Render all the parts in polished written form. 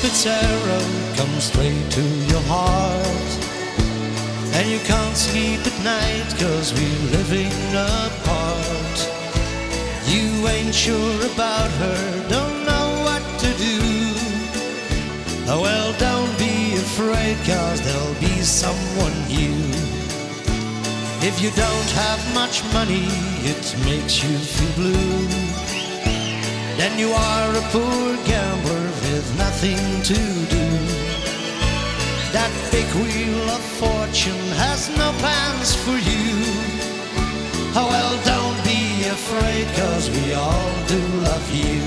its arrow comes straight to your heart, and you can't sleep at night 'cause we're living apart. You ain't sure about her, don't know what to do. Oh well, don't be afraid 'cause there'll be someone new. If you don't have much money, it makes you feel blue. Then you are a poor gambler with nothing to do. That big wheel of fortune has no plans for you. Oh well, don't be afraid 'cause we all do love you.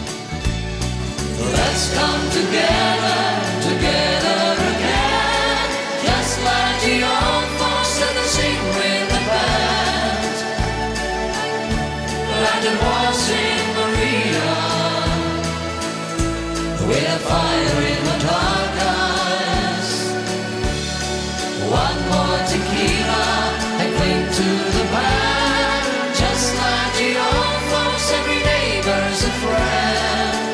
Let's come together, together again, just like the old folks that sing with the band, like it was in Maria, with a fire in the dark eyes. One more tequila and cling to the band, just like the old folks, every neighbor's a friend,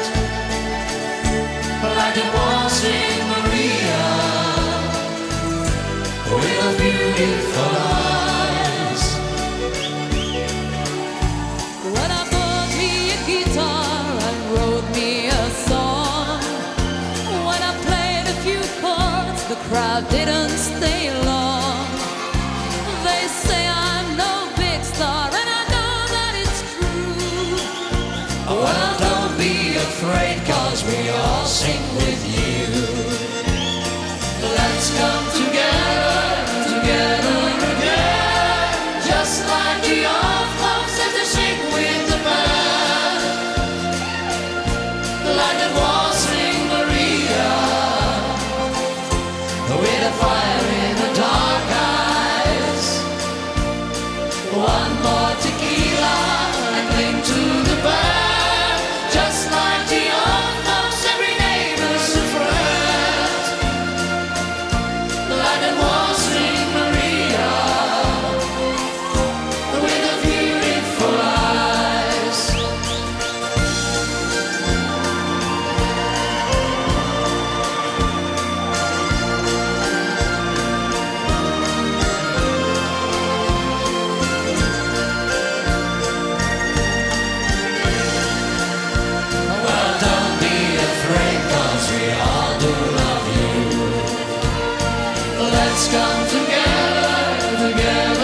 like it was in Maria, with a beautiful eyes. When I bought me a guitar and wrote me a song, when I played a few chords, the crowd didn't stay long. They say I'm no big star, and I know that it's true. Well, don't be afraid 'cause we all sing with you. Let's come together, together again, just like the old folks that they sing with the band, like it was in Maria, with a fire in the dark eyes. One more tequila and cling to the band, just like the old folks, every neighbor's a friend, like it was in Maria, with the beautiful eyes. Well, don't be afraid 'cause we all do love you. Let's come together, together